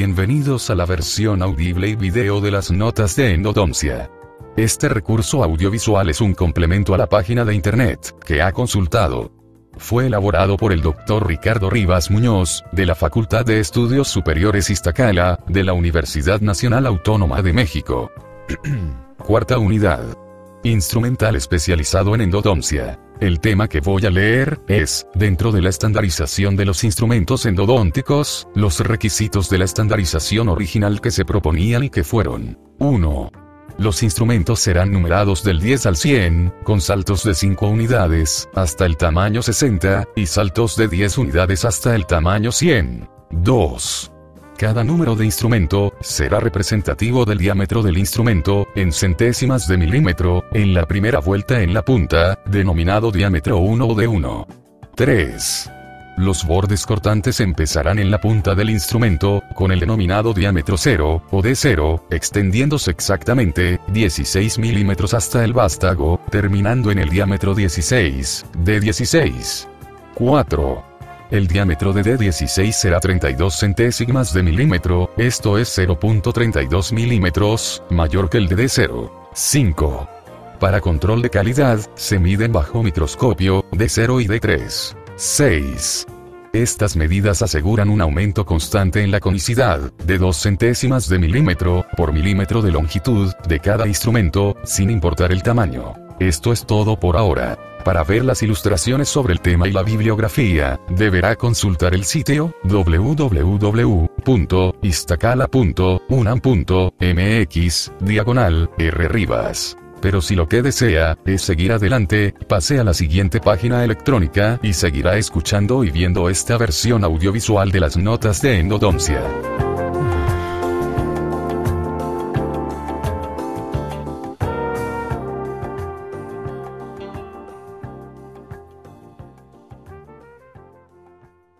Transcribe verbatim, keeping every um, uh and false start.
Bienvenidos a la versión audible y video de las notas de endodoncia. Este recurso audiovisual es un complemento a la página de internet que ha consultado. Fue elaborado por el doctor Ricardo Rivas Muñoz, de la Facultad de Estudios Superiores Iztacala, de la Universidad Nacional Autónoma de México. Cuarta unidad. Instrumental especializado en endodoncia. El tema que voy a leer es, dentro de la estandarización de los instrumentos endodónticos, los requisitos de la estandarización original que se proponían y que fueron: uno. Los instrumentos serán numerados del diez al cien, con saltos de cinco unidades, hasta el tamaño sesenta, y saltos de diez unidades hasta el tamaño cien. dos. Cada número de instrumento será representativo del diámetro del instrumento, en centésimas de milímetro, en la primera vuelta en la punta, denominado diámetro uno o D uno. tres. Los bordes cortantes empezarán en la punta del instrumento, con el denominado diámetro cero, o D cero, extendiéndose exactamente dieciséis milímetros hasta el vástago, terminando en el diámetro dieciséis, D dieciséis. cuatro. El diámetro de D dieciséis será treinta y dos centésimas de milímetro, esto es cero punto treinta y dos milímetros, mayor que el de D cero. cinco. Para control de calidad, se miden bajo microscopio, D cero y D tres. seis. Estas medidas aseguran un aumento constante en la conicidad, de dos centésimas de milímetro, por milímetro de longitud, de cada instrumento, sin importar el tamaño. Esto es todo por ahora. Para ver las ilustraciones sobre el tema y la bibliografía, deberá consultar el sitio w w w punto iztacala punto unam punto m x diagonal R Rivas. Pero si lo que desea es seguir adelante, pase a la siguiente página electrónica y seguirá escuchando y viendo esta versión audiovisual de las notas de endodoncia.